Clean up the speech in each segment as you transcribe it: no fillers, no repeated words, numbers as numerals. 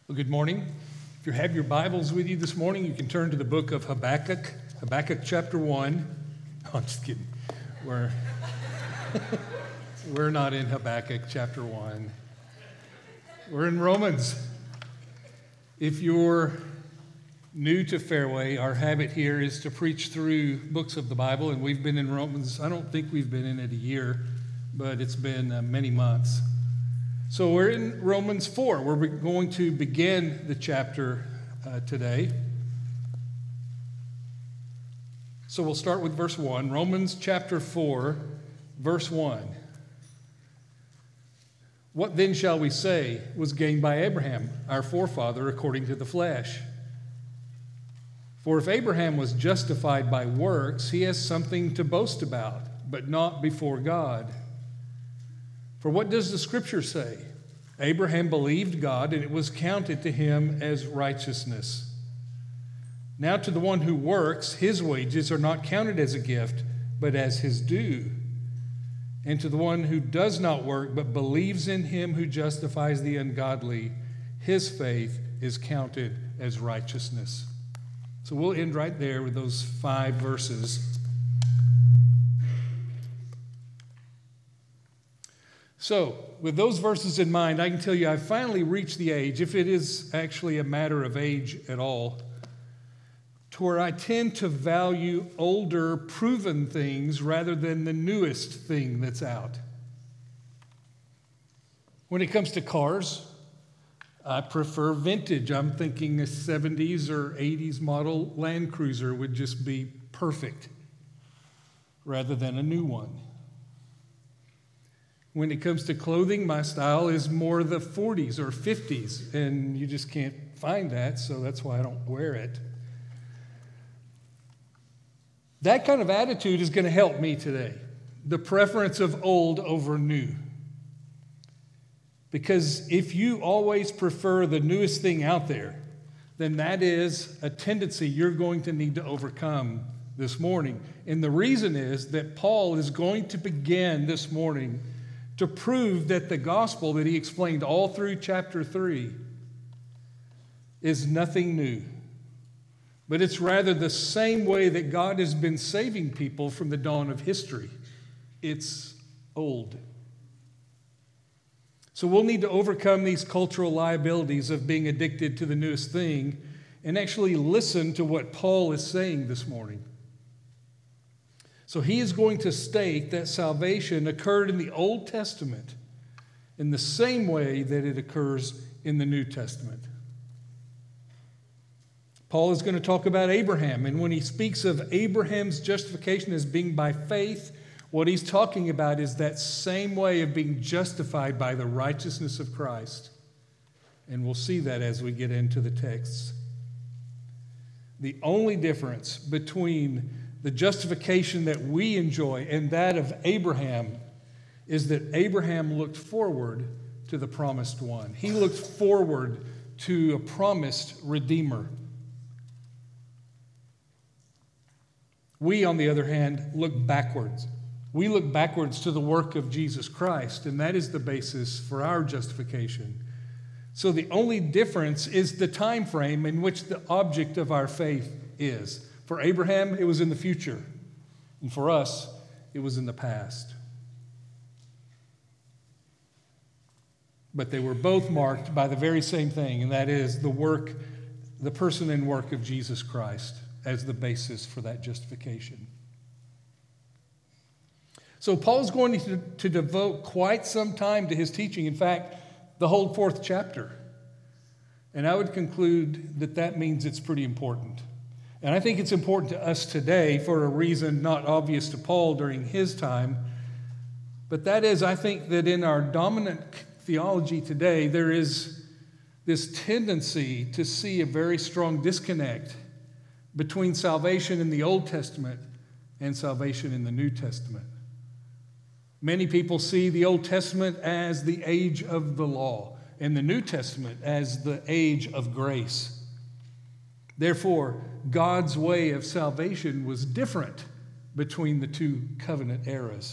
Well, good morning. If you have your Bibles with you this morning, you can turn to the book of Habakkuk, Habakkuk chapter 1. Oh, I'm just kidding. We're not in Habakkuk chapter 1. We're in Romans. If you're new to Fairway, our habit here is to preach through books of the Bible, and we've been in Romans. I don't think we've been in it a year, but it's been many months. So we're in Romans 4. We're going to begin the chapter today. So we'll start with verse 1. Romans chapter 4, verse 1. What then shall we say was gained by Abraham, our forefather, according to the flesh? For if Abraham was justified by works, he has something to boast about, but not before God. For what does the Scripture say? Abraham believed God, and it was counted to him as righteousness. Now to the one who works, his wages are not counted as a gift, but as his due. And to the one who does not work, but believes in him who justifies the ungodly, his faith is counted as righteousness. So we'll end right there with those 5 verses. So, with those verses in mind, I can tell you I've finally reached the age, if it is actually a matter of age at all, to where I tend to value older, proven things rather than the newest thing that's out. When it comes to cars, I prefer vintage. I'm thinking a 70s or 80s model Land Cruiser would just be perfect rather than a new one. When it comes to clothing, my style is more the 40s or 50s, and you just can't find that, so that's why I don't wear it. That kind of attitude is going to help me today. The preference of old over new. Because if you always prefer the newest thing out there, then that is a tendency you're going to need to overcome this morning. And the reason is that Paul is going to begin this morning to prove that the gospel that he explained all through chapter 3 is nothing new. But it's rather the same way that God has been saving people from the dawn of history. It's old. So we'll need to overcome these cultural liabilities of being addicted to the newest thing and actually listen to what Paul is saying this morning. So he is going to state that salvation occurred in the Old Testament in the same way that it occurs in the New Testament. Paul is going to talk about Abraham, and when he speaks of Abraham's justification as being by faith, what he's talking about is that same way of being justified by the righteousness of Christ. And we'll see that as we get into the texts. The only difference between the justification that we enjoy and that of Abraham is that Abraham looked forward to the promised one. He looked forward to a promised Redeemer. We, on the other hand, look backwards. We look backwards to the work of Jesus Christ, and that is the basis for our justification. So the only difference is the time frame in which the object of our faith is. For Abraham, it was in the future, and for us, it was in the past. But they were both marked by the very same thing, and that is the person and work of Jesus Christ as the basis for that justification. So Paul's going to devote quite some time to his teaching. In fact, the whole 4th chapter. And I would conclude that that means it's pretty important. And I think it's important to us today for a reason not obvious to Paul during his time. But that is, I think that in our dominant theology today, there is this tendency to see a very strong disconnect between salvation in the Old Testament and salvation in the New Testament. Many people see the Old Testament as the age of the law and the New Testament as the age of grace. Therefore, God's way of salvation was different between the two covenant eras.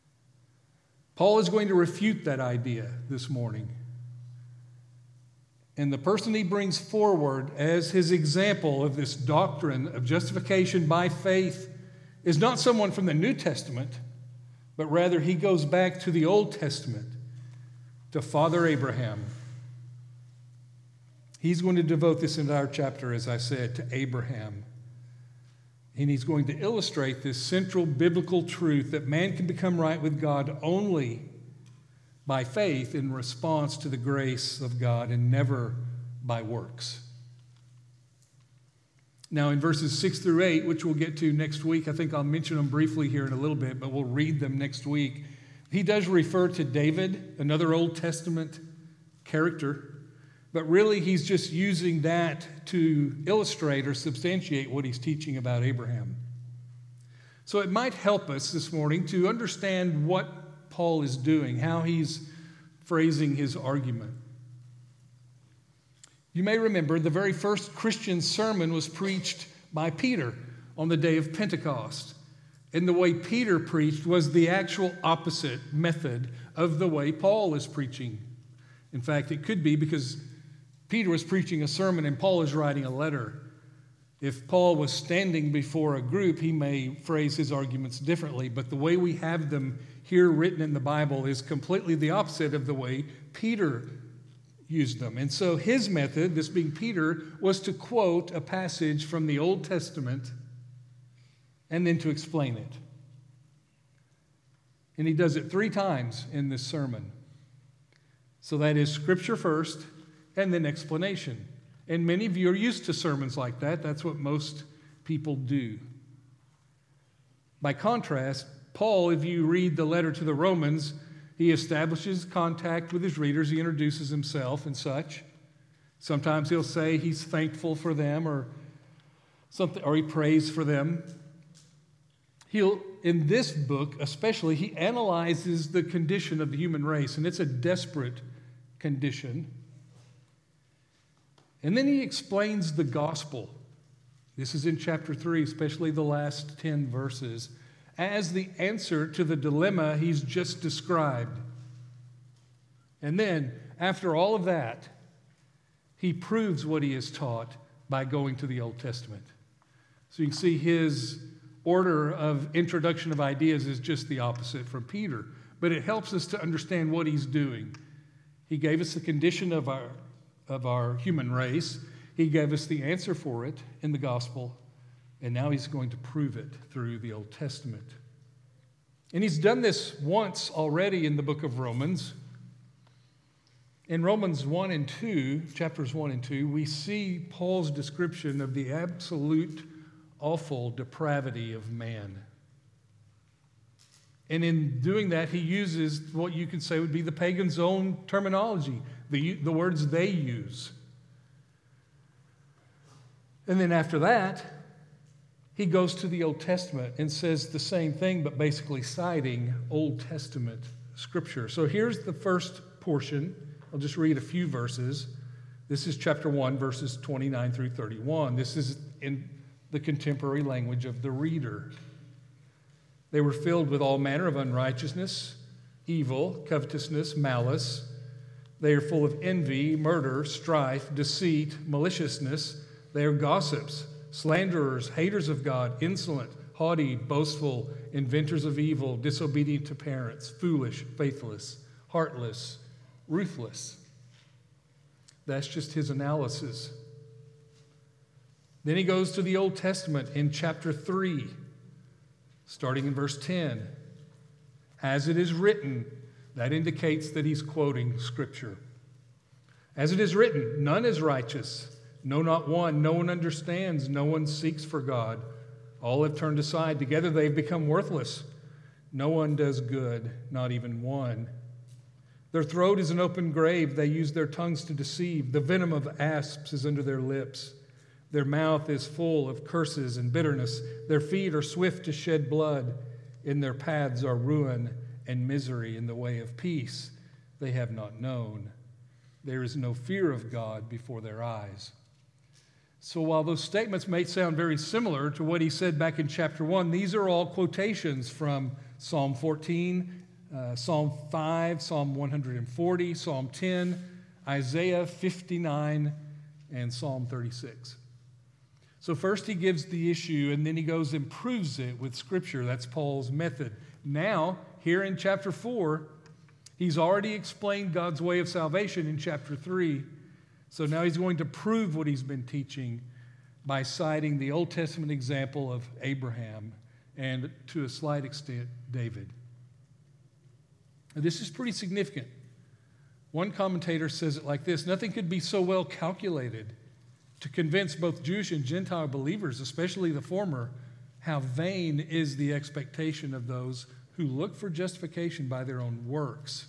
Paul is going to refute that idea this morning. And the person he brings forward as his example of this doctrine of justification by faith is not someone from the New Testament, but rather he goes back to the Old Testament, to Father Abraham. He's going to devote this entire chapter, as I said, to Abraham. And he's going to illustrate this central biblical truth that man can become right with God only by faith in response to the grace of God and never by works. Now, in verses 6 through 8, which we'll get to next week, I think I'll mention them briefly here in a little bit, but we'll read them next week. He does refer to David, another Old Testament character, but really he's just using that to illustrate or substantiate what he's teaching about Abraham. So it might help us this morning to understand what Paul is doing, how he's phrasing his argument. You may remember the very first Christian sermon was preached by Peter on the day of Pentecost. And the way Peter preached was the actual opposite method of the way Paul is preaching. In fact, it could be because Peter was preaching a sermon and Paul is writing a letter. If Paul was standing before a group, he may phrase his arguments differently, but the way we have them here written in the Bible is completely the opposite of the way Peter used them. And so his method, this being Peter, was to quote a passage from the Old Testament and then to explain it. And he does it 3 times in this sermon. So that is Scripture first and then explanation. And many of you are used to sermons like that. That's what most people do. By contrast, Paul, if you read the letter to the Romans, he establishes contact with his readers. He introduces himself and such. Sometimes he'll say he's thankful for them or something, or he prays for them. In this book especially, he analyzes the condition of the human race, and it's a desperate condition. And then he explains the gospel. This is in chapter 3, especially the last 10 verses, as the answer to the dilemma he's just described. And then, after all of that, he proves what he has taught by going to the Old Testament. So you can see his order of introduction of ideas is just the opposite from Peter, but it helps us to understand what he's doing. He gave us the condition of our human race. He gave us the answer for it in the gospel, and now he's going to prove it through the Old Testament. And he's done this once already in the book of Romans. In Romans 1 and 2, chapters 1 and 2, we see Paul's description of the absolute awful depravity of man. And in doing that, he uses what you could say would be the pagan's own terminology, the words they use. And then after that, he goes to the Old Testament and says the same thing, but basically citing Old Testament scripture. So here's the first portion. I'll just read a few verses. This is chapter 1, verses 29 through 31. This is in the contemporary language of the reader. They were filled with all manner of unrighteousness, evil, covetousness, malice. They are full of envy, murder, strife, deceit, maliciousness. They are gossips, slanderers, haters of God, insolent, haughty, boastful, inventors of evil, disobedient to parents, foolish, faithless, heartless, ruthless. That's just his analysis. Then he goes to the Old Testament in chapter 3, starting in verse 10. As it is written, that indicates that he's quoting Scripture. As it is written, none is righteous, no, not one. No one understands, no one seeks for God. All have turned aside. Together they've become worthless. No one does good, not even one. Their throat is an open grave. They use their tongues to deceive. The venom of asps is under their lips. Their mouth is full of curses and bitterness. Their feet are swift to shed blood. In their paths are ruin and misery. In the way of peace they have not known. There is no fear of God before their eyes. So while those statements may sound very similar to what he said back in chapter 1, these are all quotations from Psalm 14, Psalm 5, Psalm 140, Psalm 10, Isaiah 59 and Psalm 36. So first he gives the issue, and then he goes and proves it with Scripture. That's Paul's method. Now, here in chapter 4, he's already explained God's way of salvation in chapter 3. So now he's going to prove what he's been teaching by citing the Old Testament example of Abraham and, to a slight extent, David. Now, this is pretty significant. One commentator says it like this: nothing could be so well calculated to convince both Jewish and Gentile believers, especially the former, how vain is the expectation of those who look for justification by their own works.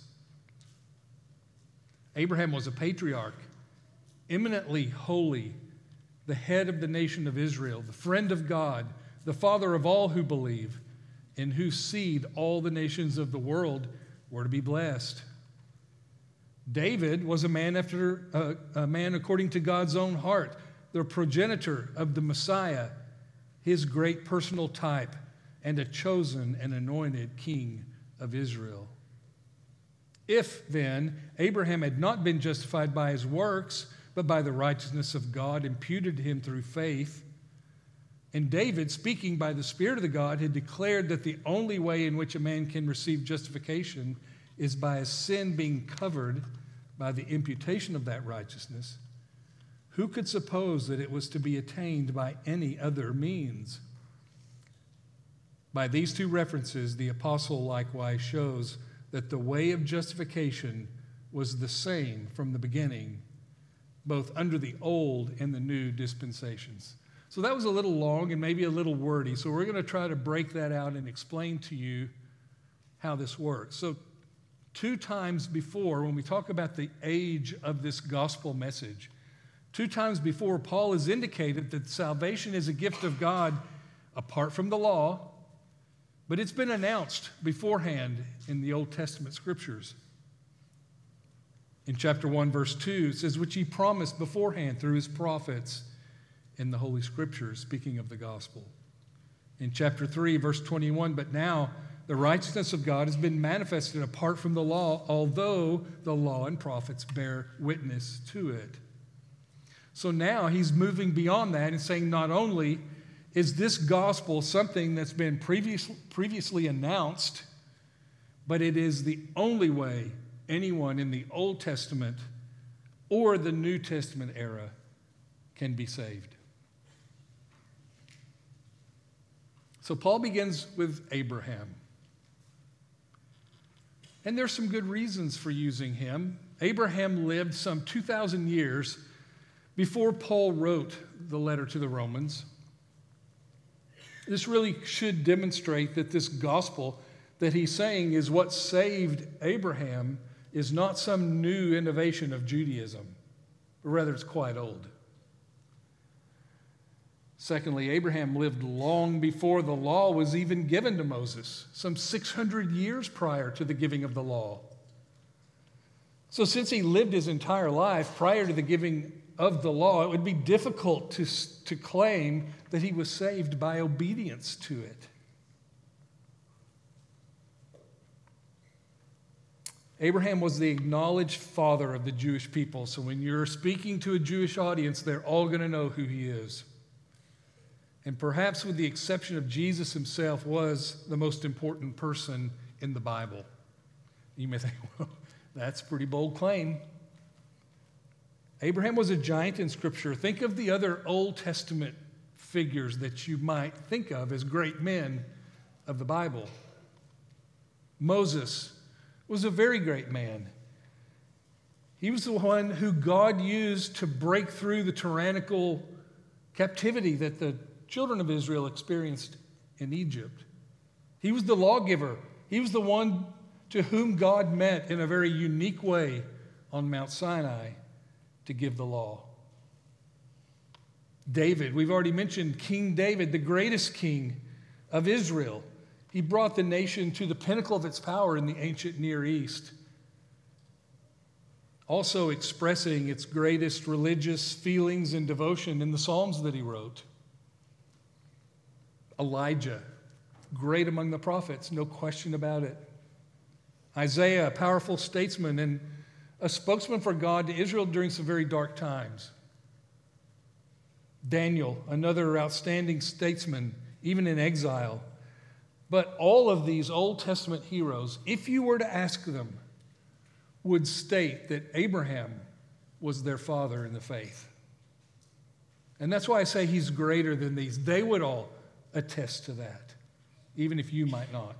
Abraham was a patriarch, eminently holy, the head of the nation of Israel, the friend of God, the father of all who believe, in whose seed all the nations of the world were to be blessed. David was a man according to God's own heart, the progenitor of the Messiah, his great personal type, and a chosen and anointed king of Israel. If, then, Abraham had not been justified by his works, but by the righteousness of God imputed to him through faith, and David, speaking by the Spirit of the God, had declared that the only way in which a man can receive justification is by his sin being covered by the imputation of that righteousness, who could suppose that it was to be attained by any other means? By these two references, the apostle likewise shows that the way of justification was the same from the beginning, both under the old and the new dispensations. So that was a little long and maybe a little wordy, so we're going to try to break that out and explain to you how this works. So 2 times before, when we talk about the age of this gospel message, 2 times before, Paul has indicated that salvation is a gift of God apart from the law, but it's been announced beforehand in the Old Testament scriptures. In chapter 1, verse 2, it says, which he promised beforehand through his prophets in the Holy Scriptures, speaking of the gospel. In chapter 3, verse 21, but now the righteousness of God has been manifested apart from the law, although the law and prophets bear witness to it. So now he's moving beyond that and saying not only is this gospel something that's been previously announced, but it is the only way anyone in the Old Testament or the New Testament era can be saved. So Paul begins with Abraham. And there's some good reasons for using him. Abraham lived some 2,000 years before Paul wrote the letter to the Romans. This really should demonstrate that this gospel that he's saying is what saved Abraham is not some new innovation of Judaism, but rather it's quite old. Secondly, Abraham lived long before the law was even given to Moses, some 600 years prior to the giving of the law. So since he lived his entire life prior to the giving of the law, it would be difficult to claim that he was saved by obedience to it. Abraham was the acknowledged father of the Jewish people, so when you're speaking to a Jewish audience, they're all going to know who he is. And perhaps with the exception of Jesus himself, was the most important person in the Bible. You may think, well, that's a pretty bold claim. Abraham was a giant in Scripture. Think of the other Old Testament figures that you might think of as great men of the Bible. Moses was a very great man. He was the one who God used to break through the tyrannical captivity that the children of Israel experienced in Egypt. He was the lawgiver. He was the one to whom God met in a very unique way on Mount Sinai to give the law. David, we've already mentioned King David, the greatest king of Israel. He brought the nation to the pinnacle of its power in the ancient Near East, also expressing its greatest religious feelings and devotion in the Psalms that he wrote. Elijah, great among the prophets, no question about it. Isaiah, a powerful statesman and a spokesman for God to Israel during some very dark times. Daniel, another outstanding statesman, even in exile. But all of these Old Testament heroes, if you were to ask them, would state that Abraham was their father in the faith. And that's why I say he's greater than these. They would all attest to that, even if you might not.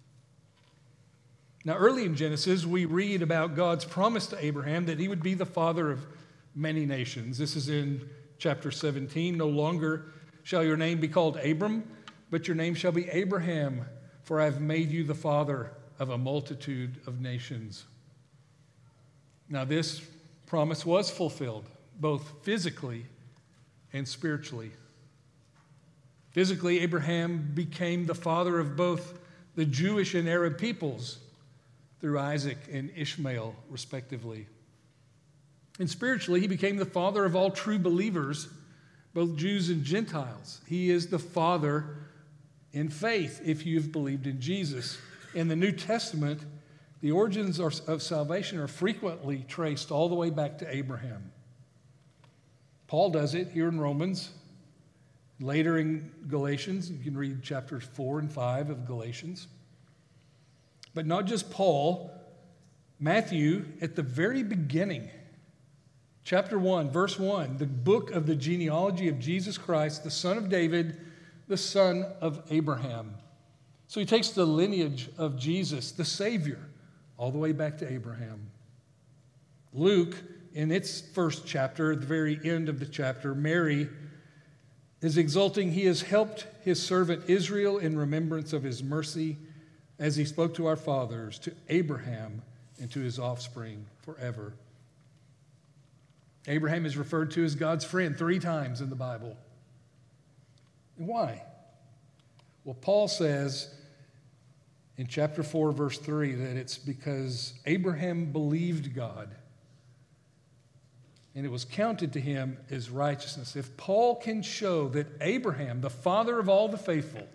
Now, early in Genesis, we read about God's promise to Abraham that he would be the father of many nations. This is in chapter 17. No longer shall your name be called Abram, but your name shall be Abraham, for I have made you the father of a multitude of nations. Now, this promise was fulfilled, both physically and spiritually. Physically, Abraham became the father of both the Jewish and Arab peoples through Isaac and Ishmael, respectively. And spiritually, he became the father of all true believers, both Jews and Gentiles. He is the father in faith if you've believed in Jesus. In the New Testament, the origins of salvation are frequently traced all the way back to Abraham. Paul does it here in Romans. Later in Galatians, you can read chapters 4 and 5 of Galatians. But not just Paul. Matthew, at the very beginning, chapter 1, verse 1, the book of the genealogy of Jesus Christ, the son of David, the son of Abraham. So he takes the lineage of Jesus, the Savior, all the way back to Abraham. Luke, in its first chapter, at the very end of the chapter, Mary is exulting. He has helped his servant Israel in remembrance of his mercy, as he spoke to our fathers, to Abraham, and to his offspring forever. Abraham is referred to as God's friend 3 times in the Bible. And why? Well, Paul says in chapter 4, verse 3, that it's because Abraham believed God, and it was counted to him as righteousness. If Paul can show that Abraham, the father of all the faithful,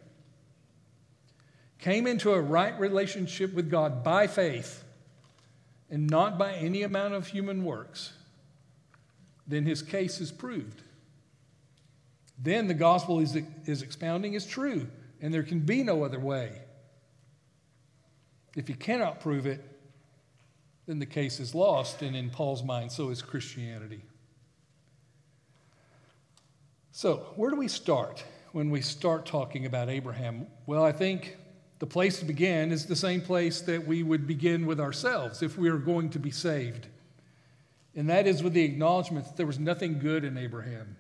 came into a right relationship with God by faith and not by any amount of human works, then his case is proved. Then the gospel is expounding is true, and there can be no other way. If you cannot prove it, then the case is lost, and in Paul's mind, so is Christianity. So, where do we start when we start talking about Abraham? Well, I think the place to begin is the same place that we would begin with ourselves if we are going to be saved. And that is with the acknowledgement that there was nothing good in Abraham.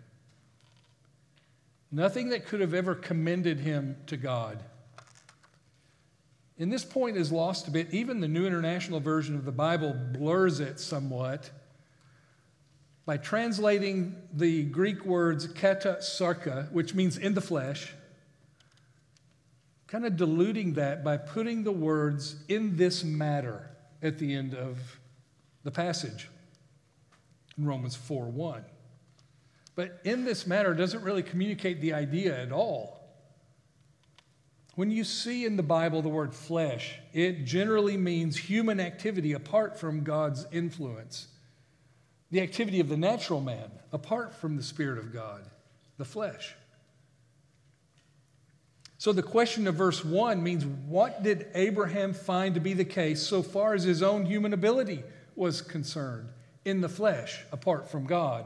Nothing that could have ever commended him to God. And this point is lost a bit. Even the New International Version of the Bible blurs it somewhat by translating the Greek words kata sarka, which means in the flesh, kind of diluting that by putting the words in this matter at the end of the passage in Romans 4:1. But in this matter doesn't really communicate the idea at all. When you see in the Bible the word flesh, it generally means human activity apart from God's influence. The activity of the natural man apart from the Spirit of God, the flesh. So the question of verse 1 means, what did Abraham find to be the case so far as his own human ability was concerned in the flesh apart from God?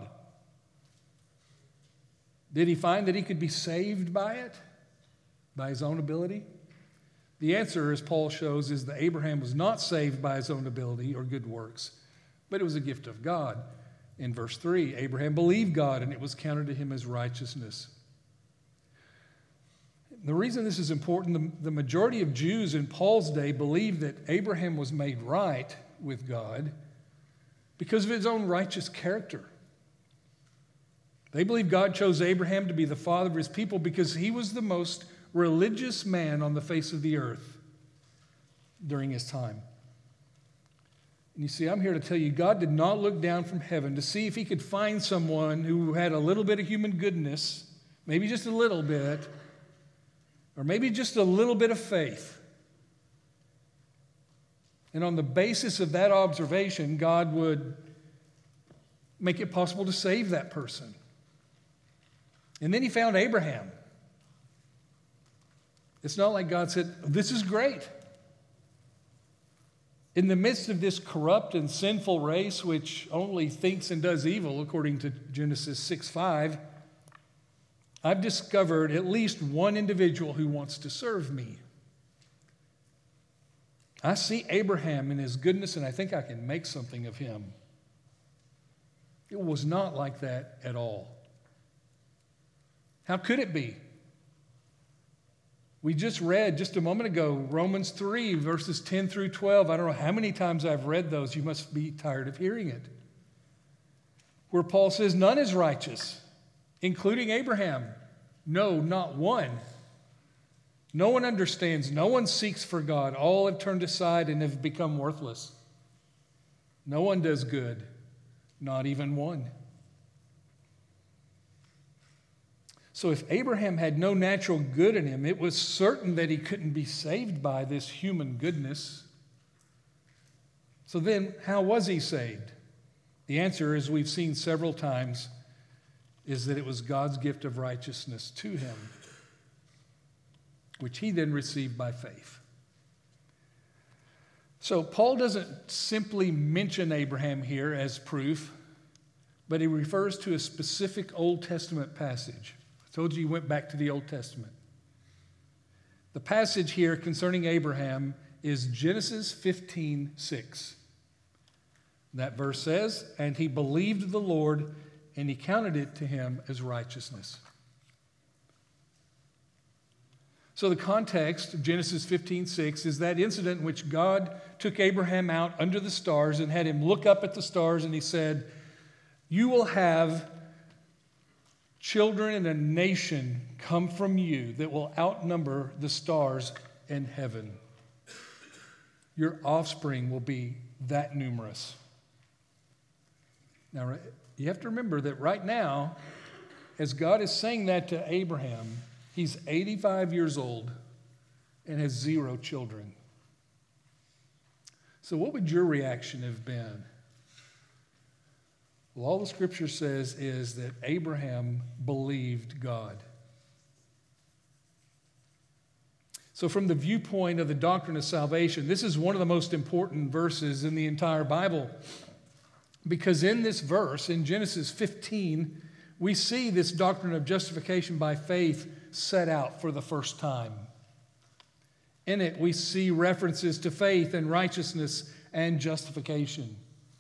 Did he find that he could be saved by it, by his own ability? The answer, as Paul shows, is that Abraham was not saved by his own ability or good works, but it was a gift of God. In verse 3, Abraham believed God, and it was counted to him as righteousness. The reason this is important, the majority of Jews in Paul's day believed that Abraham was made right with God because of his own righteous character. They believed God chose Abraham to be the father of his people because he was the most religious man on the face of the earth during his time. And you see, I'm here to tell you, God did not look down from heaven to see if he could find someone who had a little bit of human goodness, maybe just a little bit, or maybe just a little bit of faith. And on the basis of that observation, God would make it possible to save that person. And then he found Abraham. It's not like God said, this is great. In the midst of this corrupt and sinful race, which only thinks and does evil, according to Genesis 6:5, I've discovered at least one individual who wants to serve me. I see Abraham in his goodness, and I think I can make something of him. It was not like that at all. How could it be? We just read just a moment ago, Romans 3, verses 10 through 12. I don't know how many times I've read those. You must be tired of hearing it. Where Paul says, none is righteous, including Abraham. No, not one. No one understands. No one seeks for God. All have turned aside and have become worthless. No one does good, not even one. So if Abraham had no natural good in him, it was certain that he couldn't be saved by this human goodness. So then, how was he saved? The answer, as we've seen several times, is that it was God's gift of righteousness to him, which he then received by faith. So Paul doesn't simply mention Abraham here as proof, but he refers to a specific Old Testament passage. I told you he went back to the Old Testament. The passage here concerning Abraham is Genesis 15:6. That verse says, and he believed the Lord, and he counted it to him as righteousness. So the context of Genesis 15:6 is that incident in which God took Abraham out under the stars and had him look up at the stars, and he said, you will have children and a nation come from you that will outnumber the stars in heaven. Your offspring will be that numerous. Now, you have to remember that right now, as God is saying that to Abraham, he's 85 years old and has 0 children. So what would your reaction have been? Well, all the scripture says is that Abraham believed God. So from the viewpoint of the doctrine of salvation, this is one of the most important verses in the entire Bible. Because in this verse, in Genesis 15, we see this doctrine of justification by faith set out for the first time. In it, we see references to faith and righteousness and justification.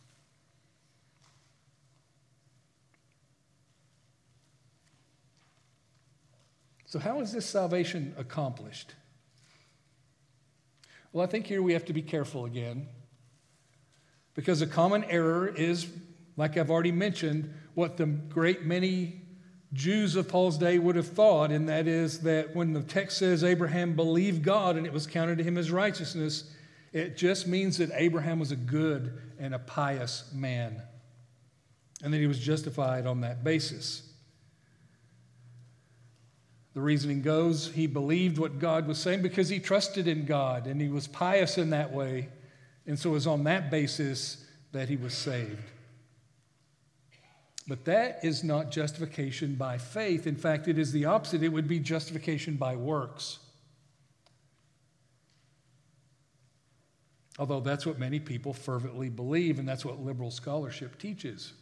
So how is this salvation accomplished? Well, I think here we have to be careful again, because a common error is, like I've already mentioned, what the great many Jews of Paul's day would have thought, and that is that when the text says Abraham believed God and it was counted to him as righteousness, it just means that Abraham was a good and a pious man, and that he was justified on that basis. The reasoning goes, he believed what God was saying because he trusted in God, and he was pious in that way, and so it was on that basis that he was saved. But that is not justification by faith. In fact, it is the opposite. It would be justification by works. Although that's what many people fervently believe, and that's what liberal scholarship teaches.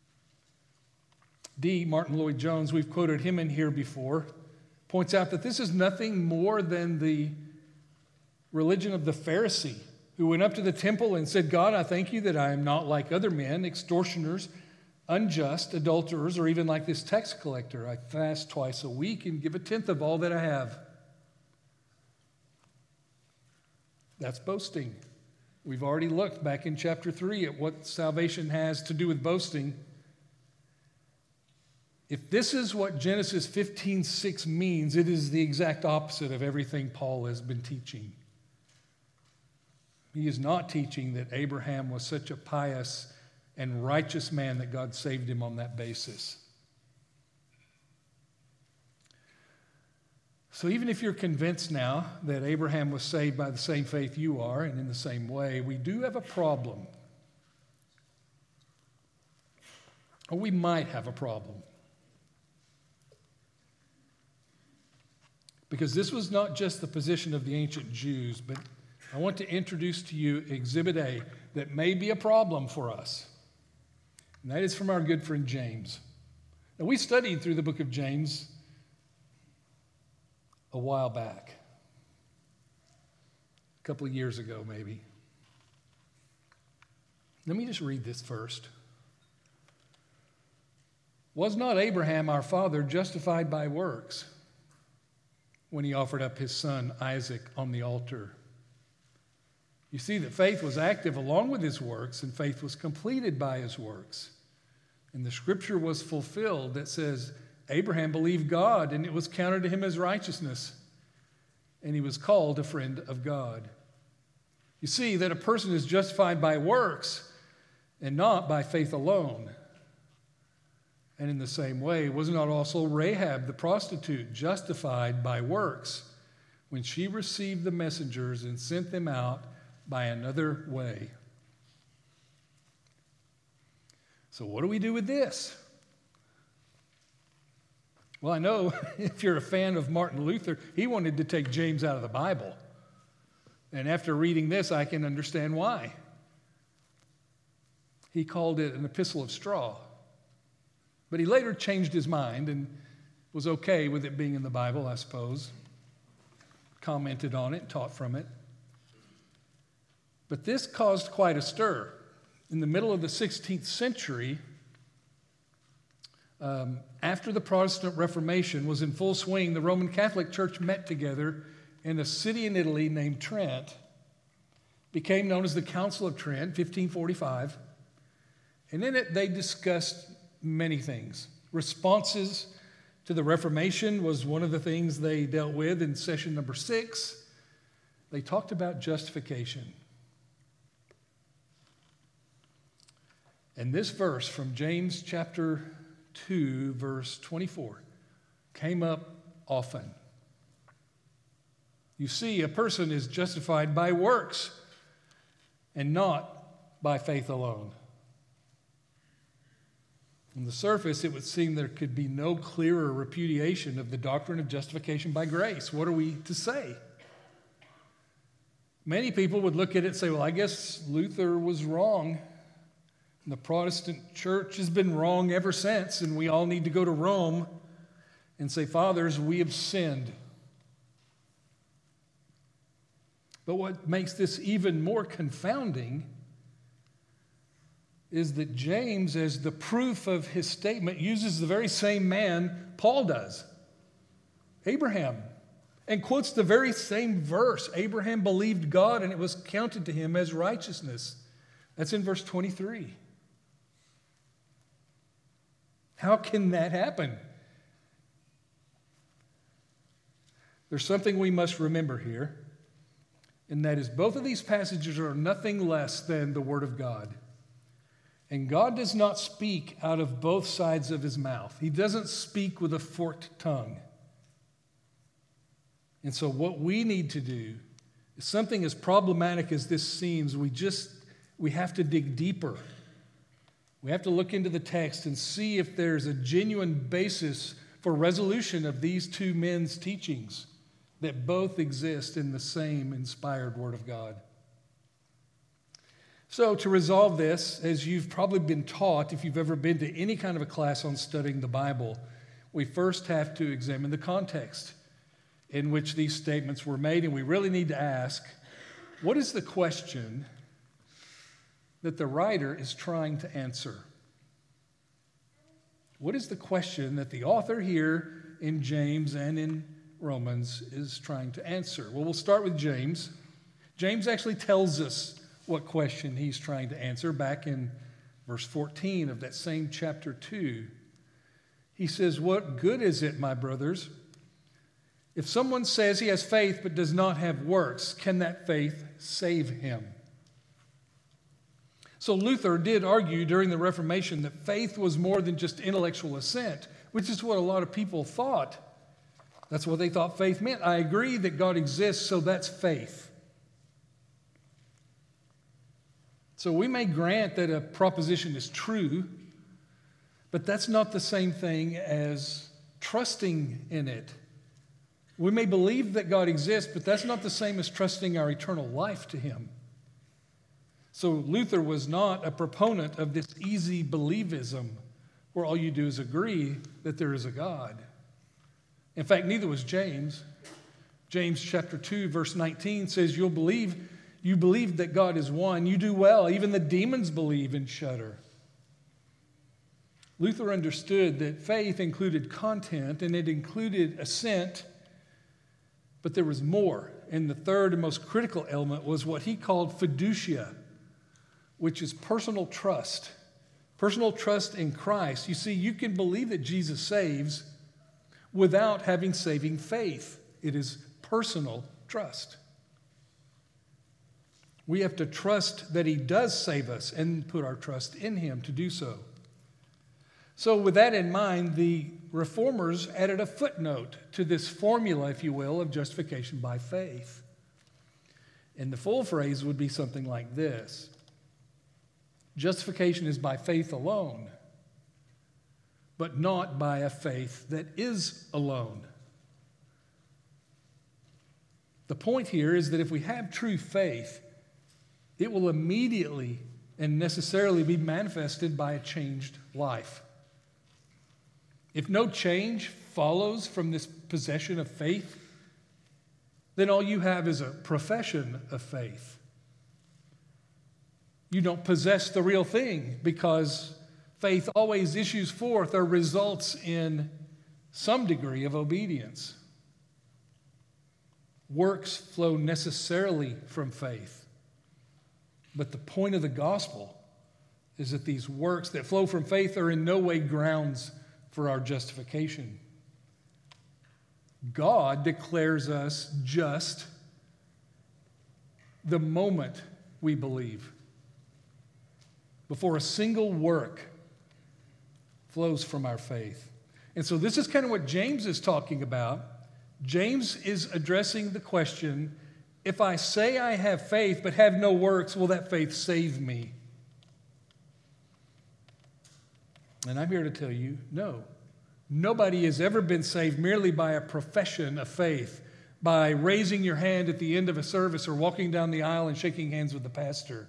Martin Lloyd-Jones, we've quoted him in here before, points out that this is nothing more than the religion of the Pharisee, who went up to the temple and said, God, I thank you that I am not like other men, extortioners, unjust, adulterers, or even like this tax collector. I fast twice a week and give 1/10 of all that I have. That's boasting. We've already looked back in chapter 3 at what salvation has to do with boasting. If this is what Genesis 15:6 means, it is the exact opposite of everything Paul has been teaching. He is not teaching that Abraham was such a pious and righteous man that God saved him on that basis. So even if you're convinced now that Abraham was saved by the same faith you are and in the same way, we do have a problem. Or we might have a problem. Because this was not just the position of the ancient Jews, but I want to introduce to you Exhibit A that may be a problem for us. And that is from our good friend James. Now, we studied through the book of James a while back, a couple of years ago maybe. Let me just read this first. Was not Abraham our father justified by works when he offered up his son Isaac on the altar? You see that faith was active along with his works, and faith was completed by his works. And the scripture was fulfilled that says, Abraham believed God, and it was counted to him as righteousness, and he was called a friend of God. You see that a person is justified by works and not by faith alone. And in the same way, was not also Rahab the prostitute justified by works when she received the messengers and sent them out by another way? So what do we do with this? Well, I know if you're a fan of Martin Luther, he wanted to take James out of the Bible. And after reading this, I can understand why. He called it an epistle of straw. But he later changed his mind and was okay with it being in the Bible, I suppose. Commented on it, taught from it. But this caused quite a stir. In the middle of the 16th century, after the Protestant Reformation was in full swing, the Roman Catholic Church met together in a city in Italy named Trent, became known as the Council of Trent, 1545. And in it, they discussed many things. Responses to the Reformation was one of the things they dealt with in session number 6. They talked about justification. And this verse from James chapter 2, verse 24, came up often. You see, a person is justified by works and not by faith alone. On the surface, it would seem there could be no clearer repudiation of the doctrine of justification by grace. What are we to say? Many people would look at it and say, well, I guess Luther was wrong. And the Protestant church has been wrong ever since, and we all need to go to Rome and say, fathers, we have sinned. But what makes this even more confounding is that James, as the proof of his statement, uses the very same man Paul does, Abraham, and quotes the very same verse. Abraham believed God, and it was counted to him as righteousness. That's in verse 23. How can that happen? There's something we must remember here, and that is both of these passages are nothing less than the Word of God. And God does not speak out of both sides of his mouth. He doesn't speak with a forked tongue. And so what we need to do is something as problematic as this seems, we have to dig deeper. We have to look into the text and see if there's a genuine basis for resolution of these two men's teachings that both exist in the same inspired Word of God. So to resolve this, as you've probably been taught, if you've ever been to any kind of a class on studying the Bible, we first have to examine the context in which these statements were made, and we really need to ask, what is the question that the writer is trying to answer? What is the question that the author here in James and in Romans is trying to answer? Well, we'll start with James. James actually tells us what question he's trying to answer back in verse 14 of that same chapter 2. He says, "What good is it, my brothers, if someone says he has faith but does not have works? Can that faith save him?" So Luther did argue during the Reformation that faith was more than just intellectual assent, which is what a lot of people thought. That's what they thought faith meant. I agree that God exists, so that's faith. So we may grant that a proposition is true, but that's not the same thing as trusting in it. We may believe that God exists, but that's not the same as trusting our eternal life to Him. So Luther was not a proponent of this easy believism where all you do is agree that there is a God. In fact, neither was James. James chapter 2, verse 19 says, you believe that God is one. You do well. Even the demons believe and shudder. Luther understood that faith included content and it included assent, but there was more. And the third and most critical element was what he called fiducia, which is personal trust. Personal trust in Christ. You see, you can believe that Jesus saves without having saving faith. It is personal trust. We have to trust that He does save us and put our trust in Him to do so. So with that in mind, the Reformers added a footnote to this formula, if you will, of justification by faith. And the full phrase would be something like this. Justification is by faith alone, but not by a faith that is alone. The point here is that if we have true faith, it will immediately and necessarily be manifested by a changed life. If no change follows from this possession of faith, then all you have is a profession of faith. You don't possess the real thing because faith always issues forth or results in some degree of obedience. Works flow necessarily from faith. But the point of the gospel is that these works that flow from faith are in no way grounds for our justification. God declares us just the moment we believe. Before a single work flows from our faith. And so this is kind of what James is talking about. James is addressing the question, if I say I have faith but have no works, will that faith save me? And I'm here to tell you, no. Nobody has ever been saved merely by a profession of faith, by raising your hand at the end of a service or walking down the aisle and shaking hands with the pastor.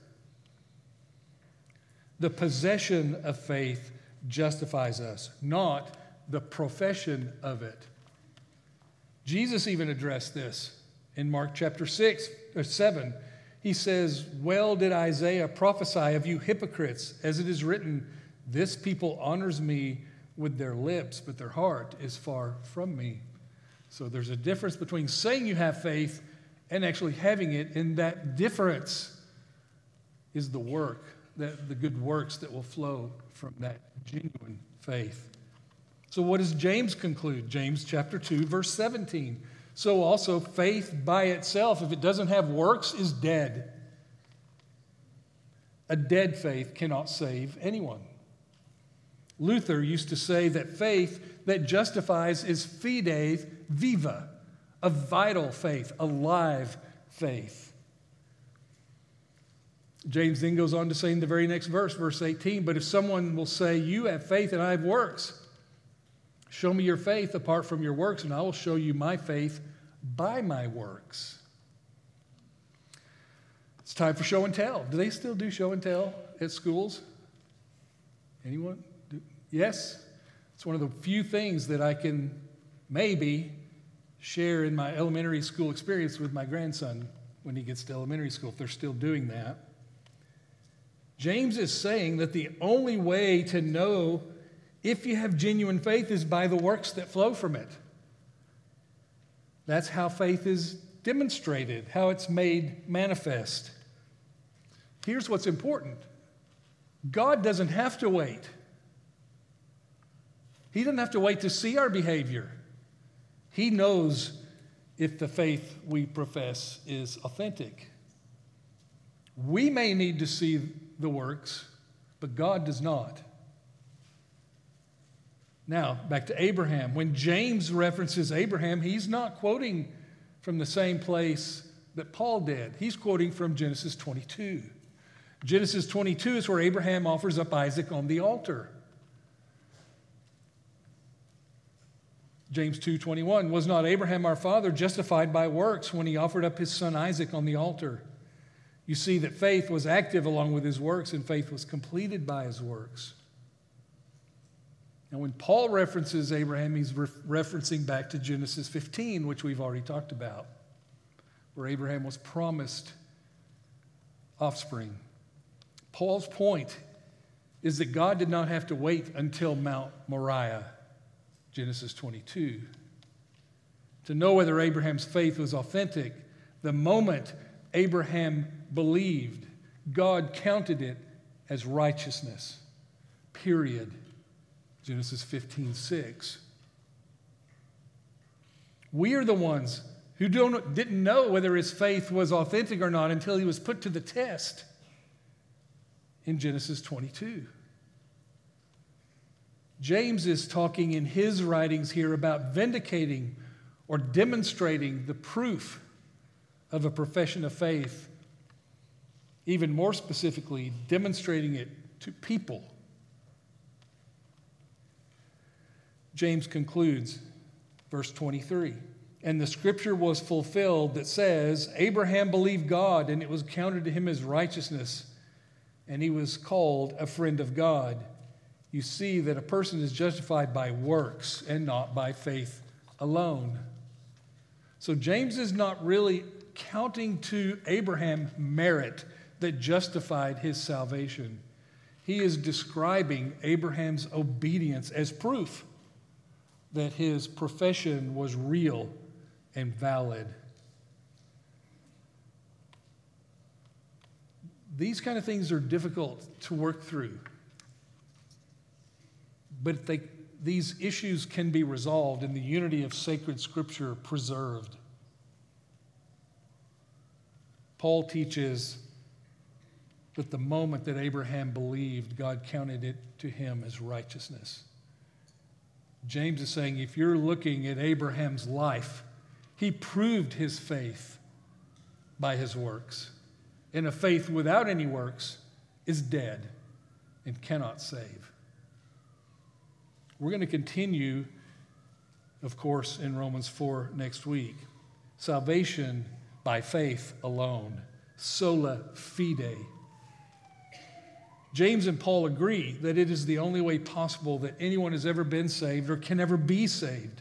The possession of faith justifies us, not the profession of it. Jesus even addressed this in Mark chapter 7. He says, well did Isaiah prophesy of you hypocrites, as it is written, this people honors me with their lips, but their heart is far from me. So there's a difference between saying you have faith and actually having it, and that difference is the work, the good works that will flow from that genuine faith. So what does James conclude? James chapter 2, verse 17. So also faith by itself, if it doesn't have works, is dead. A dead faith cannot save anyone. Luther used to say that faith that justifies is fide viva, a vital faith, a live faith. James then goes on to say in the very next verse, verse 18, but if someone will say, you have faith and I have works, show me your faith apart from your works, and I will show you my faith by my works. It's time for show and tell. Do they still do show and tell at schools? Anyone? Yes? It's one of the few things that I can maybe share in my elementary school experience with my grandson when he gets to elementary school, if they're still doing that. James is saying that the only way to know if you have genuine faith is by the works that flow from it. That's how faith is demonstrated, how it's made manifest. Here's what's important. God doesn't have to wait. He doesn't have to wait to see our behavior. He knows if the faith we profess is authentic. We may need to see the works, but God does not. Now, back to Abraham. When James references Abraham, he's not quoting from the same place that Paul did. He's quoting from Genesis 22. Genesis 22 is where Abraham offers up Isaac on the altar. James 2:21, was not Abraham our father justified by works when he offered up his son Isaac on the altar? You see that faith was active along with his works, and faith was completed by his works. And when Paul references Abraham, he's referencing back to Genesis 15, which we've already talked about, where Abraham was promised offspring. Paul's point is that God did not have to wait until Mount Moriah, Genesis 22, to know whether Abraham's faith was authentic. The moment Abraham believed, God counted it as righteousness, period. Genesis 15:6. We are the ones who didn't know whether his faith was authentic or not until he was put to the test in Genesis 22. James is talking in his writings here about vindicating or demonstrating the proof of a profession of faith, even more specifically, demonstrating it to people. James concludes, verse 23, and the scripture was fulfilled that says, Abraham believed God, and it was counted to him as righteousness, and he was called a friend of God. You see that a person is justified by works and not by faith alone. So James is not really counting to Abraham merit that justified his salvation. He is describing Abraham's obedience as proof that his profession was real and valid. These kind of things are difficult to work through, but these issues can be resolved and the unity of sacred scripture preserved. Paul teaches that the moment that Abraham believed, God counted it to him as righteousness. James is saying if you're looking at Abraham's life, he proved his faith by his works. And a faith without any works is dead and cannot save. We're going to continue, of course, in Romans 4 next week. Salvation by faith alone. Sola fide. James and Paul agree that it is the only way possible that anyone has ever been saved or can ever be saved.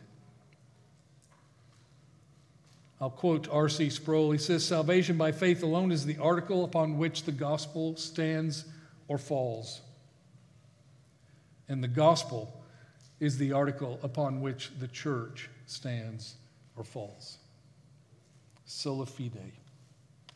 I'll quote R.C. Sproul. He says, salvation by faith alone is the article upon which the gospel stands or falls. And the gospel is the article upon which the church stands or falls. Sola fide.